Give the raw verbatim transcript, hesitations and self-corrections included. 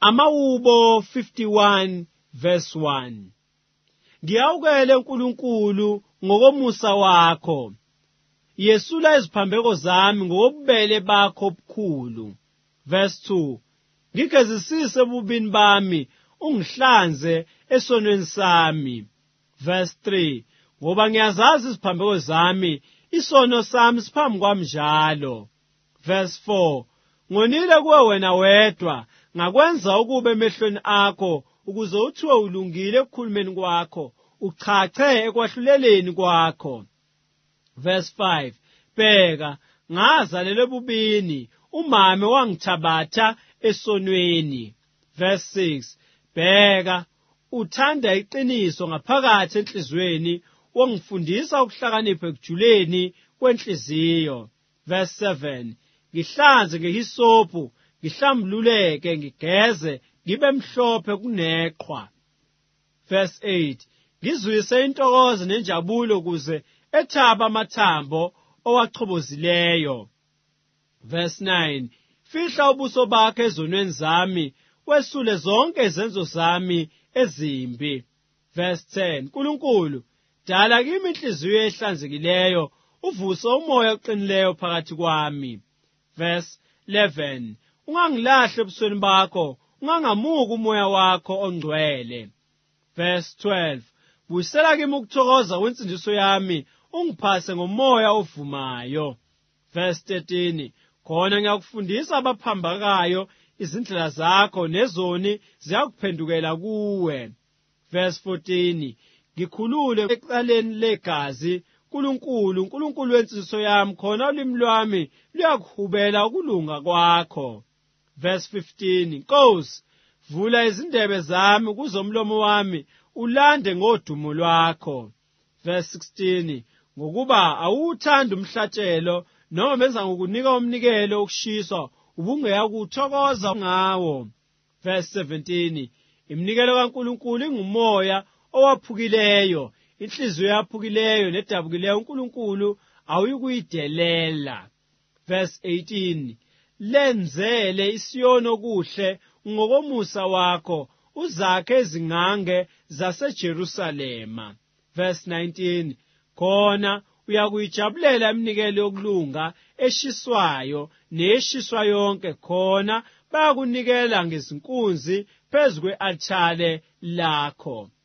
Amawubo fifty-one verse one. Ngiyawukele uNkulunkulu ngokomusa wakho. Yesula iziphambeko zami ngokubele bakho obukhulu. Verse two. Ngigezisise ububini bami, ungihlanze esonweni sami. Verse three. Ngoba ngiyazazi iziphambeko zami, isono sami siphambi kwami njalo. Verse four. Ngonile kuwe wena wedwa, ngakwenza ukube emehlweni akho, ukuze uthiwe ulungile ekukhulumeni kwakho, uchache ekwahluleleni kwakho. Verse five. Bheka, ngazalelwe bubini, umame wangithabatha esonweni. Verse six. Bheka, uthanda iqiniso ngaphakathi enhlizweni, wangifundisa ukuhlakanipha ekujuleni kwenhliziyo. Verse seven. Ngihlanze ngehisopu, ngihlambululeke, ngigeze, ngibe mhlophe kuneqhwa. Verse eight. Ngizwise intokozo nenjabulo kuze ethaba amathambo owachobozileyo. Verse nine. Fihla ubuso bakho ezonweni zami, wesule zonke izenzo zami ezimbi. Verse ten. Nkulunkulu, dala kimi inhliziyo ehlanzekileyo, uvuse umoya oqinileyo phakathi kwami. Verse eleven. Ungangilahle ebusweni bakho, ungangamuki umoya wakho ongcwele. Verse twelve. Buyisela kimi ukuthokoza kwensindiso yami, ungiphase ngomoya ovumayo. Verse thirteen. Khona ngiyakufundisa abaphambakayo izindlela zakho, nezoni ziyakuphendukela kuwe. Verse fourteen. Ngikhulule ecaleni legazi, Nkulunkulu, Nkulunkulu wensindiso yami, khona ulimi lwami luyakuhubela ukulunga kwakho. Verse fifteen. Nkosi, vula izindebe zami kuze umlomo wami ulande ngodumo lwakho. Verse sixteen. Ngokuba awuthandi umhlatshelo, noma benza ngokunika umnikelo wokushiswa, ubungeyakuthokoza ngawo. Verse seventeen. Iminikelo kaNkulunkulu ingumoya owaphukileyo, inhliziyo yaphukileyo nedabukileyo uNkulunkulu awuyikuyidelela. Verse eighteen. Lenzele iSiyoni okuhle ngokomusa wakho, uzakhe izingange zaseJerusalema. Verse nineteen. Khona uyakuyijabulela iminikelo yokulunga eshiswayo neshiswa yonke, khona bayakunikela ngezinkunzi phezu kwe-althare lakho.